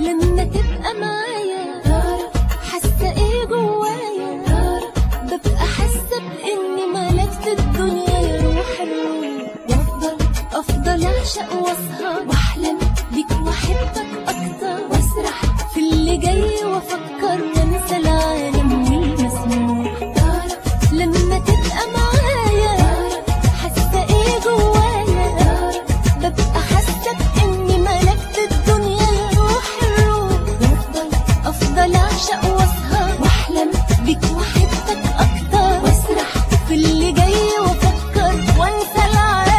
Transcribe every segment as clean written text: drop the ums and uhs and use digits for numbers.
لما تبقى معايا حاسة ايه جوايا، ببقى حاسة بإني ملكت الدنيا يا روح الروح. وافضل اعشق واسهر واحلم بيك واحبك اكتر، واسرح في اللي جاي وافكر وانسى العالم والمسموح. لما تبقى معايا حاسة ايه جوايا، ببقى حاسة بإني ملكت الدنيا يا روح الروح. افضل اعشق واسهر واحلم بيك واحبك اكتر، واسرح في اللي جاي وافكر وانسى العالم.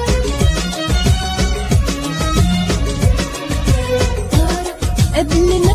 قبل ما